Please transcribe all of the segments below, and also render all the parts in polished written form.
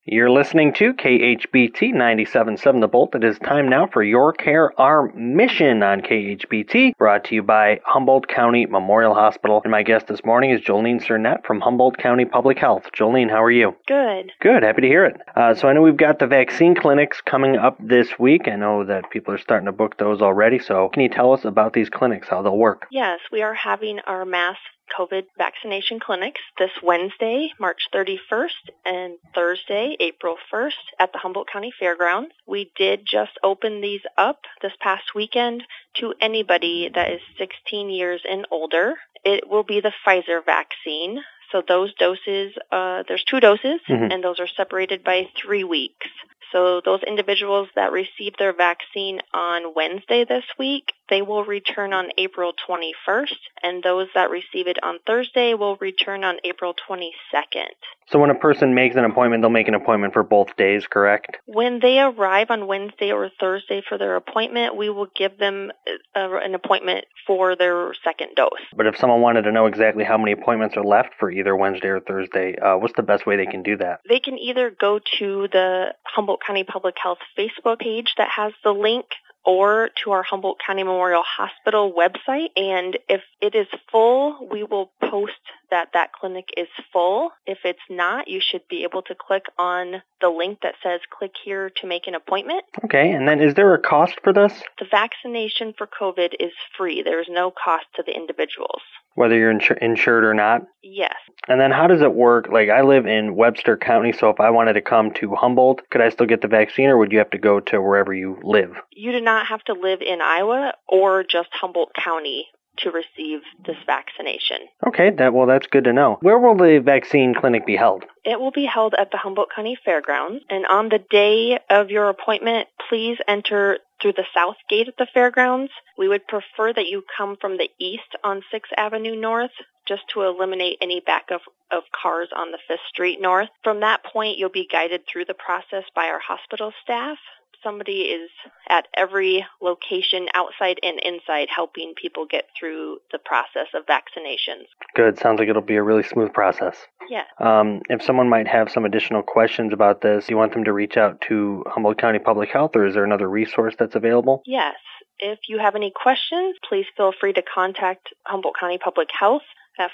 You're listening to KHBT 97.7 The Bolt. It is time now for Your Care, Our Mission on KHBT, brought to you by Humboldt County Memorial Hospital. And my guest this morning is Jolene Cernette from Humboldt County Public Health. Jolene, how are you? Good. Good. Happy to hear it. So I know we've got the vaccine clinics coming up this week. I know that people are starting to book those already. So can you tell us about these clinics, how they'll work? Yes, we are having our mass COVID vaccination clinics this Wednesday, March 31st, and Thursday, April 1st at the Humboldt County Fairgrounds. We did just open these up this past weekend to anybody that is 16 years and older. It will be the Pfizer vaccine. So those doses, there's 2 doses, and those are separated by 3 weeks. So those individuals that received their vaccine on Wednesday this week, they will return on April 21st, and those that receive it on Thursday will return on April 22nd. So when a person makes an appointment, they'll make an appointment for both days, correct? When they arrive on Wednesday or Thursday for their appointment, we will give them an appointment for their second dose. But if someone wanted to know exactly how many appointments are left for either Wednesday or Thursday, what's the best way they can do that? They can either go to the Humboldt County Public Health Facebook page that has the link, or to our Humboldt County Memorial Hospital website. And if it is full, we will post that that clinic is full. If it's not, you should be able to click on the link that says click here to make an appointment. Okay, and then is there a cost for this? The vaccination for COVID is free. There is no cost to the individuals. Whether you're insured or not? Yes. And then how does it work? Like, I live in Webster County, so if I wanted to come to Humboldt, could I still get the vaccine, or would you have to go to wherever you live? You do not have to live in Iowa or just Humboldt County to receive this vaccination. Okay, that's good to know. Where will the vaccine clinic be held? It will be held at the Humboldt County Fairgrounds, and on the day of your appointment, please enter through the south gate at the fairgrounds. We would prefer that you come from the east on 6th Avenue North, just to eliminate any backup of cars on the 5th Street North. From that point, you'll be guided through the process by our hospital staff. Somebody is at every location, outside and inside, helping people get through the process of vaccinations. Good. Sounds like it'll be a really smooth process. Yes. If someone might have some additional questions about this, do you want them to reach out to Humboldt County Public Health, or is there another resource that's available? Yes. If you have any questions, please feel free to contact Humboldt County Public Health at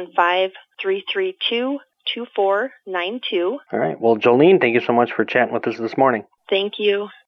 515-332-2492. All right. Well, Jolene, thank you so much for chatting with us this morning. Thank you.